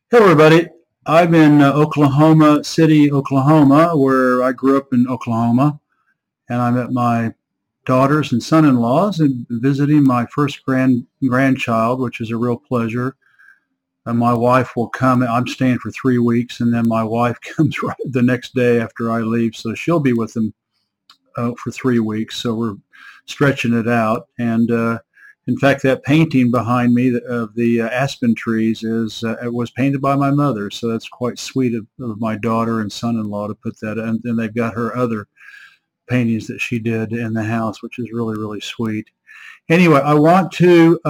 Hello, everybody. I'm in Oklahoma City, Oklahoma, where I grew up in Oklahoma, and I'm at my daughters and son-in-laws and visiting my first grandchild, which is a real pleasure. And my wife will come. I'm staying for 3 weeks, and then my wife comes right the next day after I leave, so she'll be with them for 3 weeks. So we're stretching it out, and in fact, that painting behind me of the aspen trees it was painted by my mother, so that's quite sweet of my daughter and son-in-law to put that in. And they've got her other paintings that she did in the house, which is really, really sweet. Anyway, I want to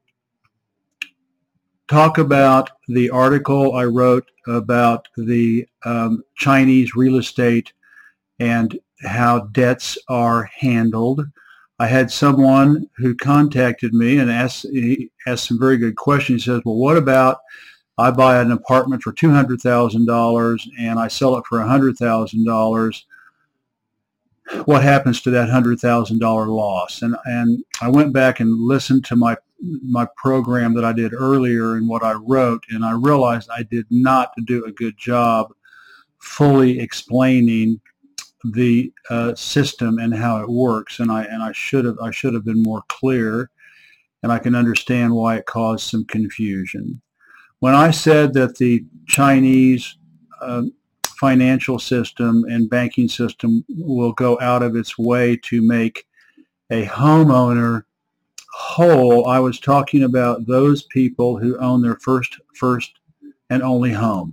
talk about the article I wrote about the Chinese real estate and how debts are handled. I had someone who contacted me and he asked some very good questions. He says, well, what about I buy an apartment for $200,000 and I sell it for $100,000? What happens to that $100,000 loss? And I went back and listened to my program that I did earlier and what I wrote, and I realized I did not do a good job fully explaining the system and how it works, and I should have been more clear, and I can understand why it caused some confusion. When I said that the Chinese financial system and banking system will go out of its way to make a homeowner whole, I was talking about those people who own their first and only home.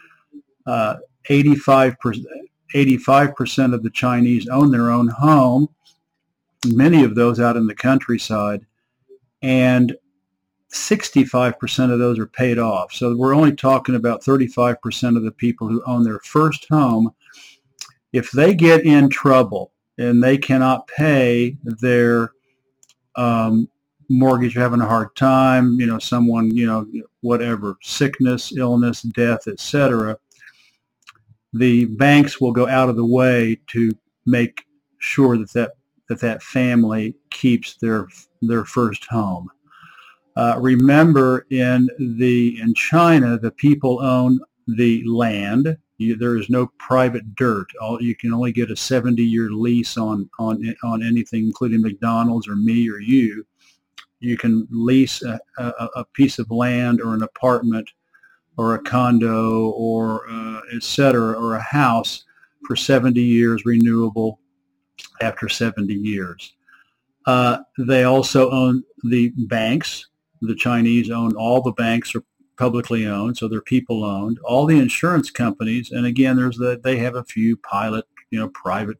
85% of the Chinese own their own home, many of those out in the countryside, and 65% of those are paid off. So we're only talking about 35% of the people who own their first home. If they get in trouble and they cannot pay their mortgage, having a hard time, someone, whatever, sickness, illness, death, etc., the banks will go out of the way to make sure that family keeps their first home. Remember, in China, the people own the land. There is no private dirt. You can only get a 70-year lease on anything, including McDonald's or me or you. You can lease a piece of land or an apartment or a condo or et cetera, or a house for 70 years, renewable after 70 years. They also own the banks. The Chinese own all the banks are publicly owned, so they're people owned. All the insurance companies, and again, they have a few private,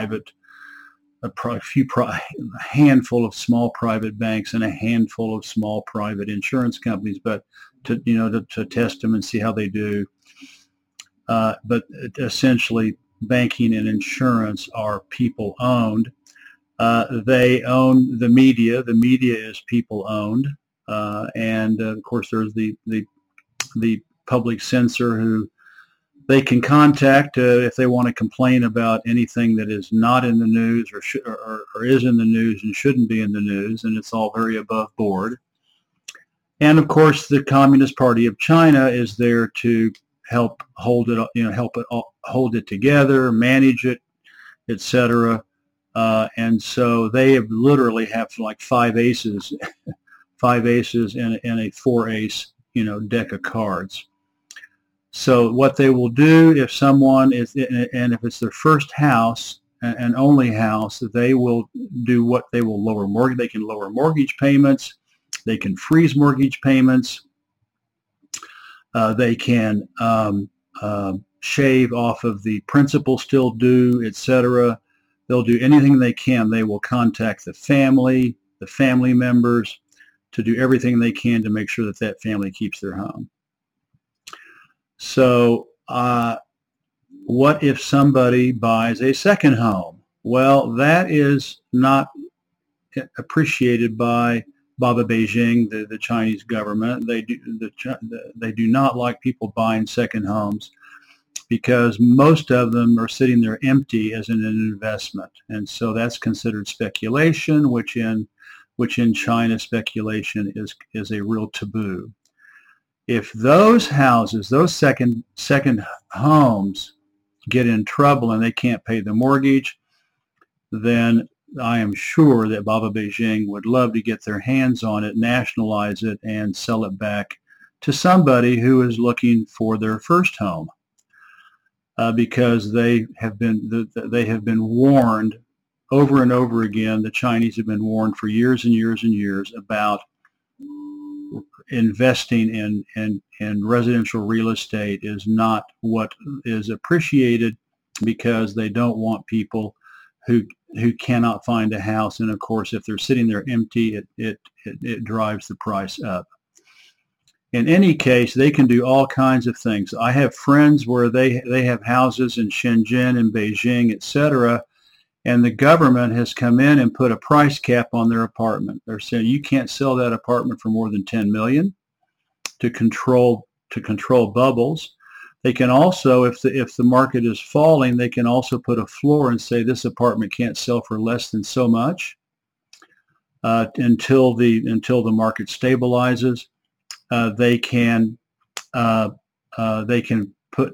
a handful of small private banks and a handful of small private insurance companies, but to test them and see how they do. But essentially, banking and insurance are people owned. They own the media. The media is people owned. And of course, there's the public censor who they can contact if they want to complain about anything that is not in the news or is in the news and shouldn't be in the news, and it's all very above board. And of course, the Communist Party of China is there to help hold it together, manage it, etc. And so they literally have like five aces in a four-ace, deck of cards. So what they will do if someone is, and if it's their first house and only house, they will do what they will lower mortgage. They can lower mortgage payments. They can freeze mortgage payments. They can shave off of the principal still due, etc. They'll do anything they can. They will contact the family members, to do everything they can to make sure that family keeps their home. So what if somebody buys a second home? Well, that is not appreciated by Baba Beijing, the Chinese government. They do not like people buying second homes because most of them are sitting there empty as an investment. And so that's considered speculation, which in China, speculation is a real taboo. If those houses, those second homes, get in trouble and they can't pay the mortgage, then I am sure that Baba Beijing would love to get their hands on it, nationalize it, and sell it back to somebody who is looking for their first home, because they have been warned over and over again. The Chinese have been warned for years and years and years about investing in residential real estate is not what is appreciated, because they don't want people who cannot find a house. And of course, if they're sitting there empty, it drives the price up. In any case, they can do all kinds of things. I have friends where they have houses in Shenzhen and Beijing, etc., and the government has come in and put a price cap on their apartment. They're saying you can't sell that apartment for more than $10 million to control bubbles. They can also, if the market is falling, they can also put a floor and say this apartment can't sell for less than so much until the market stabilizes. They can put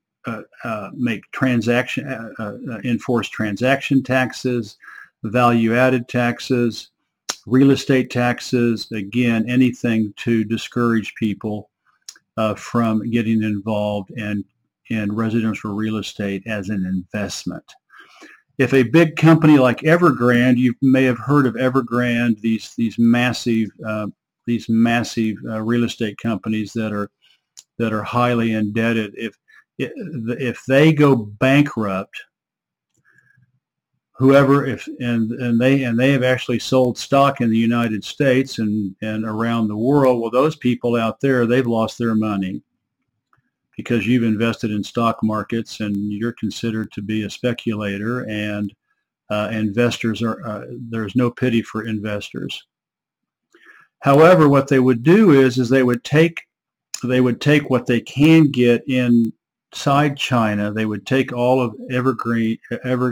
enforce transaction taxes, value-added taxes, real estate taxes. Again, anything to discourage people from getting involved in residential real estate as an investment. If a big company like Evergrande, you may have heard of Evergrande, these massive real estate companies that are highly indebted. If they go bankrupt, and they have actually sold stock in the United States and around the world, well, those people out there, they've lost their money because you've invested in stock markets and you're considered to be a speculator, and investors there's no pity for investors. However, what they would do is they would take what they can get inside China. They would take all of Evergreens, or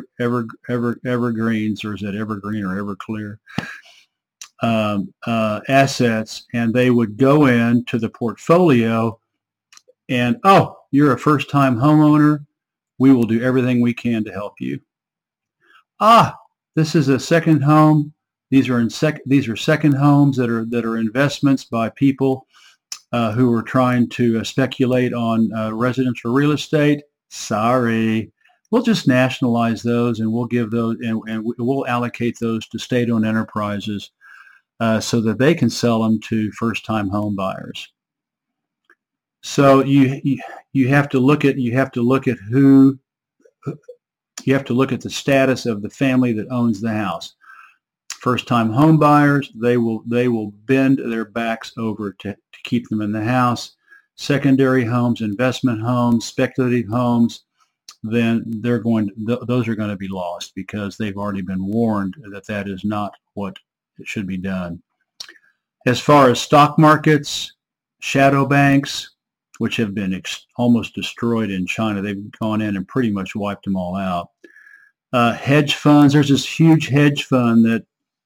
is it Evergreen or Everclear, assets, and they would go into the portfolio and, oh, you're a first-time homeowner, we will do everything we can to help you. This is a second home. These are second homes that are investments by people who are trying to speculate on residential real estate. Sorry, we'll just nationalize those, and we'll give those, and we'll allocate those to state-owned enterprises so that they can sell them to first-time home buyers. So you have to look at the status of the family that owns the house. First-time home buyers, they will bend their backs over to keep them in the house. Secondary homes, investment homes, speculative homes, then those are going to be lost because they've already been warned that is not what should be done. As far as stock markets, shadow banks, which have been almost destroyed in China, they've gone in and pretty much wiped them all out. Hedge funds, there's this huge hedge fund that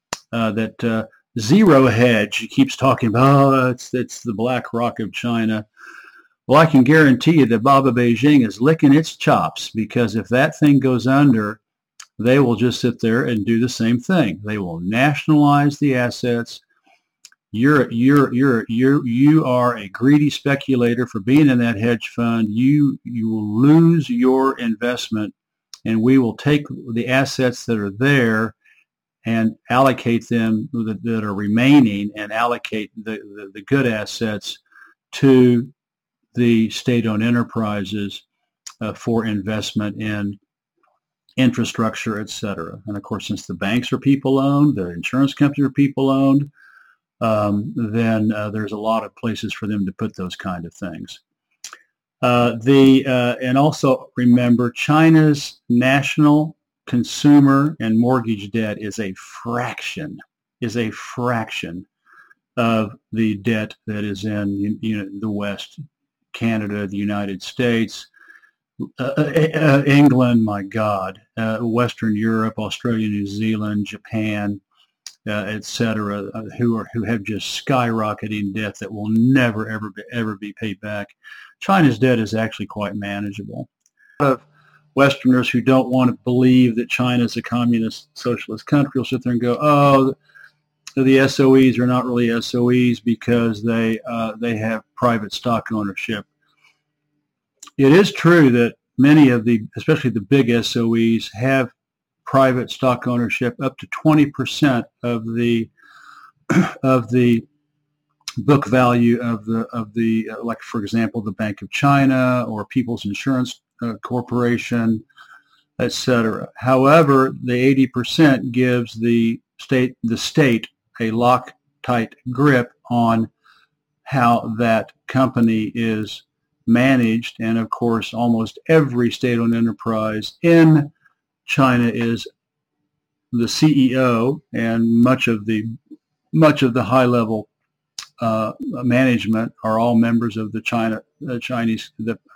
Zero Hedge keeps talking about, it's the BlackRock of China. Well, I can guarantee you that Baba Beijing is licking its chops, because if that thing goes under, they will just sit there and do the same thing. They will nationalize the assets. You are a greedy speculator for being in that hedge fund. You will lose your investment, and we will take the assets that are there and allocate them that are remaining, and allocate the good assets to the state-owned enterprises for investment in infrastructure, etc. And of course, since the banks are people-owned, the insurance companies are people-owned, then there's a lot of places for them to put those kind of things. And also remember, China's national consumer and mortgage debt is a fraction of the debt that is in the West, Canada, the United States, England, my God, Western Europe, Australia, New Zealand, Japan, etc., who have just skyrocketing debt that will never ever be paid back. China's debt is actually quite manageable. A lot of Westerners who don't want to believe that China is a communist socialist country will sit there and go, "Oh, the SOEs are not really SOEs because they have private stock ownership." It is true that many of especially the big SOEs, have private stock ownership up to 20% of the book value of the like, for example, the Bank of China or People's Insurance Corporation, etc. However, the 80% gives the state a Loctite grip on how that company is managed, and of course, almost every state-owned enterprise in China is the CEO, and much of the high-level management are all members of the Chinese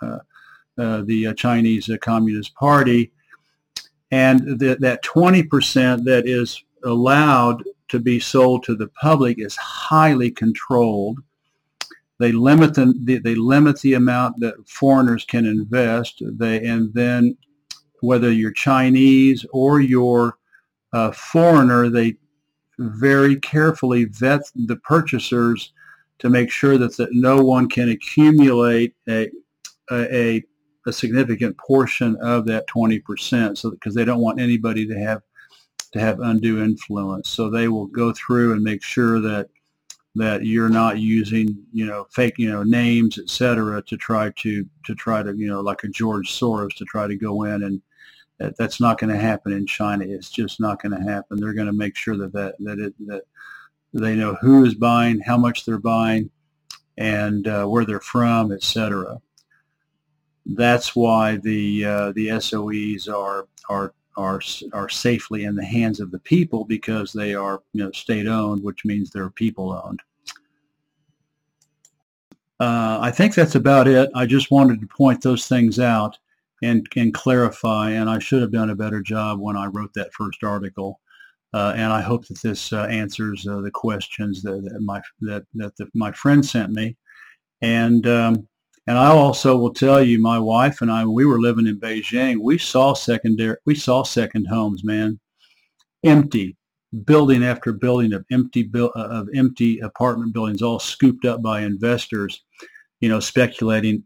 Communist Party, and that 20% that is allowed to be sold to the public is highly controlled. They limit the amount that foreigners can invest. And then whether you're Chinese or you're a foreigner, they very carefully vet the purchasers to make sure that no one can accumulate a significant portion of that 20%. So because they don't want anybody to have undue influence, so they will go through and make sure that you're not using fake names, etc., to try to like a George Soros, to try to go in, and that's not going to happen in China. It's just not going to happen. They're going to make sure that they know who is buying, how much they're buying, and where they're from, etc. That's why the SOEs are safely in the hands of the people, because they are state-owned, which means they're people-owned. I think that's about it. I just wanted to point those things out and clarify, and I should have done a better job when I wrote that first article. And I hope that this answers the questions that my friend sent me. And I also will tell you, my wife and I, when we were living in Beijing, we saw second homes, man, empty, building after building of empty apartment buildings, all scooped up by investors, speculating,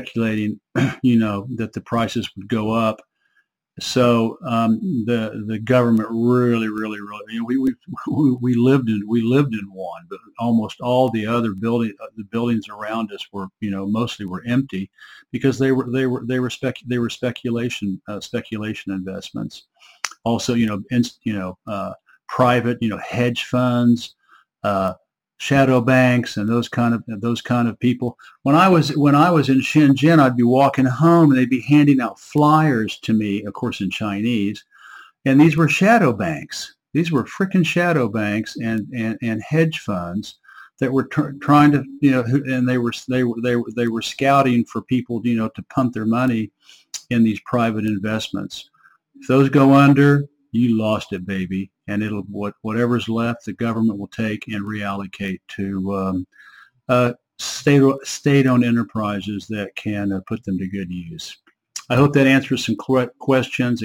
that the prices would go up. So the government really, we lived in one, but almost all the other buildings around us were, mostly were empty, because they were speculation investments. Also, private, hedge funds, shadow banks, and those kind of people. When I was in Shenzhen, I'd be walking home and they'd be handing out flyers to me, of course in Chinese, and these were shadow banks. These were frickin' shadow banks and hedge funds that were trying to, and they were scouting for people, to punt their money in these private investments. If those go under, you lost it, baby. And whatever's left, the government will take and reallocate to state-owned enterprises that can put them to good use. I hope that answers some questions.